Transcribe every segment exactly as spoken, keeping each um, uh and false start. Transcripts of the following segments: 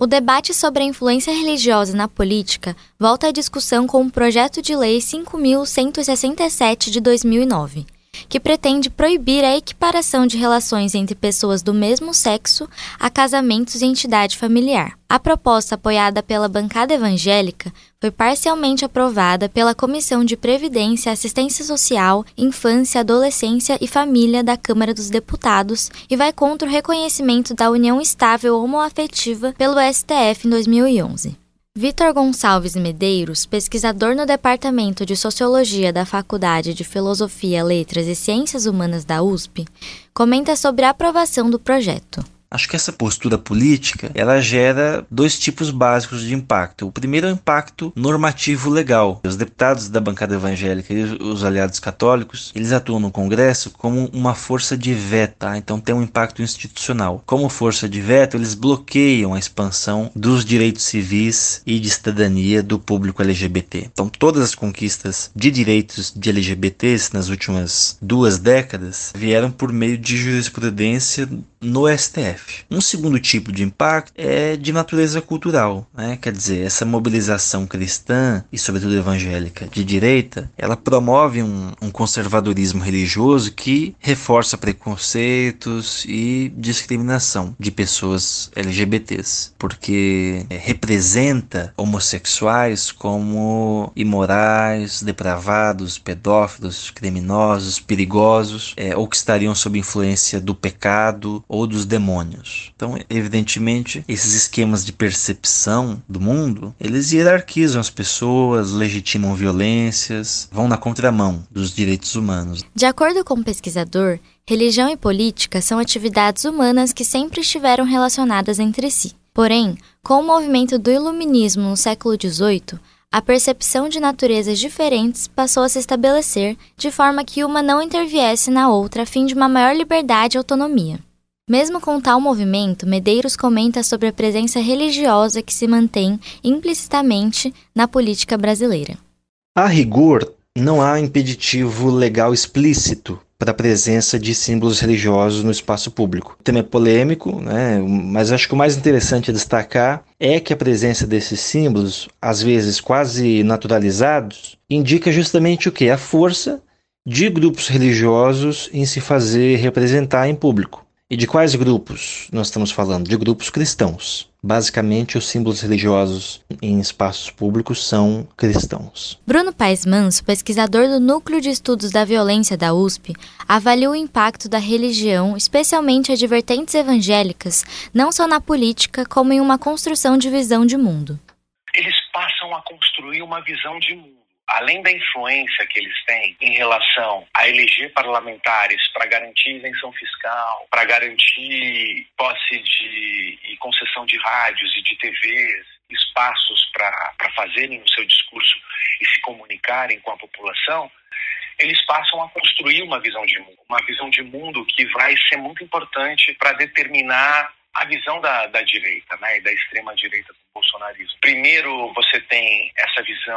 O debate sobre a influência religiosa na política volta à discussão com o projeto de lei cinco mil cento e sessenta e sete de dois mil e nove, que pretende proibir a equiparação de relações entre pessoas do mesmo sexo a casamentos e entidade familiar. A proposta, apoiada pela bancada evangélica, foi parcialmente aprovada pela Comissão de Previdência, Assistência Social, Infância, Adolescência e Família da Câmara dos Deputados e vai contra o reconhecimento da união estável homoafetiva pelo S T F em dois mil e onze. Vitor Gonçalves Medeiros, pesquisador no Departamento de Sociologia da Faculdade de Filosofia, Letras e Ciências Humanas da U S P, comenta sobre a aprovação do projeto. Acho que essa postura política, ela gera dois tipos básicos de impacto. O primeiro é o impacto normativo legal. Os deputados da bancada evangélica e os aliados católicos, eles atuam no Congresso como uma força de veto, tá? Então tem um impacto institucional. Como força de veto, eles bloqueiam a expansão dos direitos civis e de cidadania do público L G B T. Então todas as conquistas de direitos de L G B Ts nas últimas duas décadas vieram por meio de jurisprudência no S T F. Um segundo tipo de impacto é de natureza cultural, né? Quer dizer, essa mobilização cristã e sobretudo evangélica de direita, ela promove um, um conservadorismo religioso que reforça preconceitos e discriminação de pessoas L G B Ts, porque é, representa homossexuais como imorais, depravados, pedófilos, criminosos, perigosos, é, ou que estariam sob influência do pecado ou dos demônios. Então, evidentemente, esses esquemas de percepção do mundo, eles hierarquizam as pessoas, legitimam violências, vão na contramão dos direitos humanos. De acordo com o pesquisador, religião e política são atividades humanas que sempre estiveram relacionadas entre si. Porém, com o movimento do iluminismo no século dezoito, a percepção de naturezas diferentes passou a se estabelecer de forma que uma não interviesse na outra a fim de uma maior liberdade e autonomia. Mesmo com tal movimento, Medeiros comenta sobre a presença religiosa que se mantém implicitamente na política brasileira. A rigor, não há impeditivo legal explícito para a presença de símbolos religiosos no espaço público. O tema é polêmico, né? Mas acho que o mais interessante a destacar é que a presença desses símbolos, às vezes quase naturalizados, indica justamente o quê? A força de grupos religiosos em se fazer representar em público. E de quais grupos nós estamos falando? De grupos cristãos. Basicamente, os símbolos religiosos em espaços públicos são cristãos. Bruno Paes Manso, pesquisador do Núcleo de Estudos da Violência da U S P, avalia o impacto da religião, especialmente a de vertentes evangélicas, não só na política, como em uma construção de visão de mundo. Eles passam a construir uma visão de mundo. Além da influência que eles têm em relação a eleger parlamentares para garantir isenção fiscal, para garantir posse de, e concessão de rádios e de T Vs, espaços para fazerem o seu discurso e se comunicarem com a população, eles passam a construir uma visão de mundo. Uma visão de mundo que vai ser muito importante para determinar a visão da, da direita, né, e da extrema-direita do bolsonarismo. Primeiro, você tem essa visão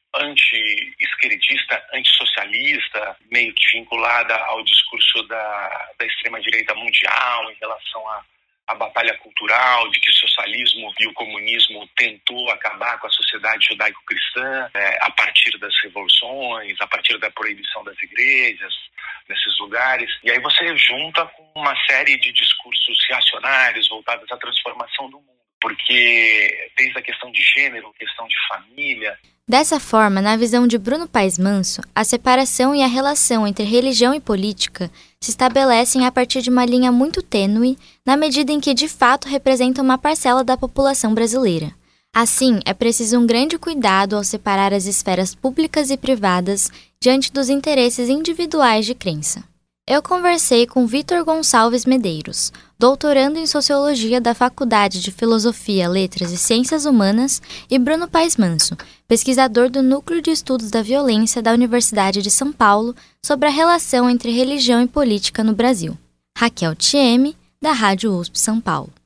anti-esquerdista, antissocialista, meio que vinculada ao discurso da, da extrema-direita mundial em relação à, à batalha cultural, de que o socialismo e o comunismo tentou acabar com a sociedade judaico-cristã é, a partir das revoluções, a partir da proibição das igrejas nesses lugares. E aí você junta com uma série de discursos reacionários voltados à transformação do mundo, porque desde a questão de gênero, questão de família. Dessa forma, na visão de Bruno Paes Manso, a separação e a relação entre religião e política se estabelecem a partir de uma linha muito tênue, na medida em que de fato representam uma parcela da população brasileira. Assim, é preciso um grande cuidado ao separar as esferas públicas e privadas diante dos interesses individuais de crença. Eu conversei com Vitor Gonçalves Medeiros, doutorando em Sociologia da Faculdade de Filosofia, Letras e Ciências Humanas, e Bruno Paes Manso, pesquisador do Núcleo de Estudos da Violência da Universidade de São Paulo, sobre a relação entre religião e política no Brasil. Raquel Thieme, da Rádio U S P São Paulo.